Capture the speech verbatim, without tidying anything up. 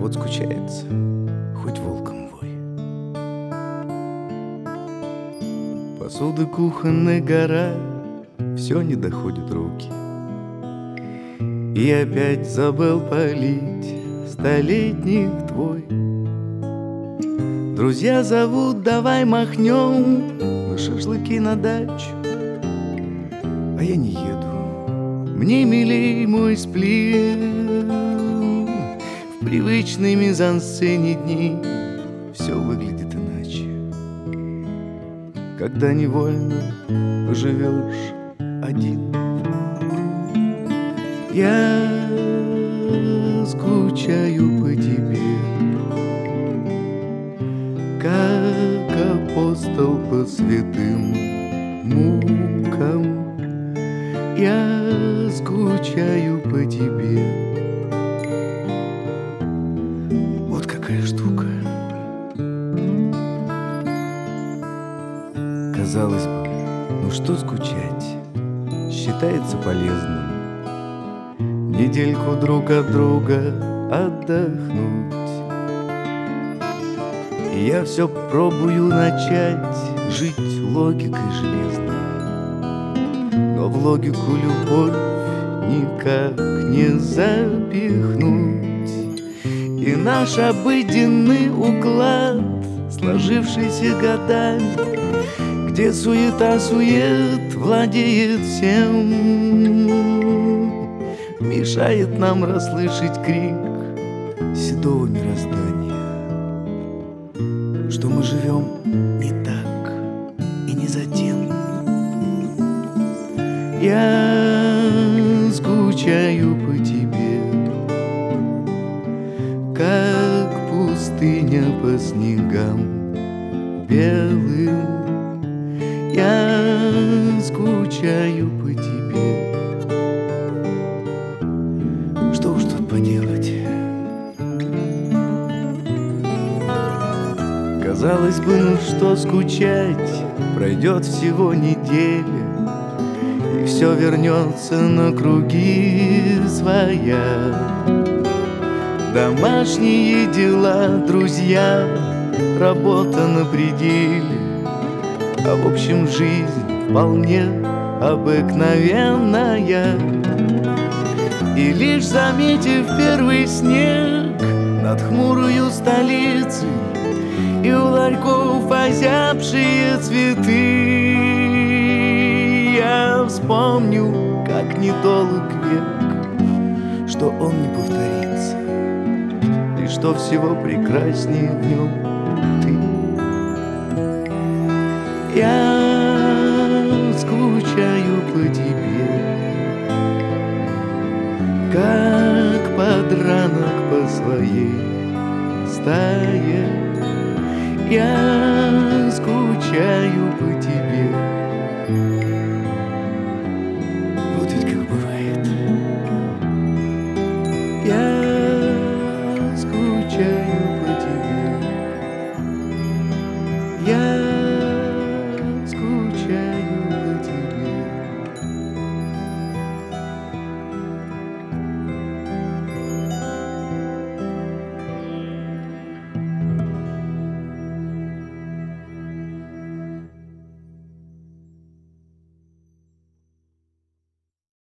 вот скучается, хоть волком вой. Посуды кухонной гора, все не доходит руки. И опять забыл полить столетних твой. Друзья зовут, давай махнем на шашлыки на дачу. А я не еду, мне милей мой сплин. В привычной мизансцене дней все выглядит иначе, когда невольно поживешь один. Я скучаю по тебе, как апостол по святым мукам. Я скучаю по тебе. Вот какая штука. Казалось бы, ну что скучать, считается полезным недельку друг от друга отдохнуть. И я все пробую начать жить логикой железной, но в логику любовь никак не запихнуть. И наш обыденный уклад, сложившийся годами, где суета-сует владеет всем, мешает нам расслышать крик седого мироздания, что мы живем не так и не за тем. Я скучаю по тебе, как пустыня по снегам белым. Я скучаю по тебе. Что уж тут поделать? Казалось бы, ну что скучать, пройдет всего неделя, и все вернется на круги своя. Домашние дела, друзья, работа на пределе, а в общем жизнь вполне обыкновенная. И лишь заметив первый снег над хмурою столицей и у ларьков озябшие цветы, я вспомню, как недолг век, что он не повторится, и что всего прекраснее в нем ты. Я скучаю по тебе, как подранок по своей стае. Я скучаю по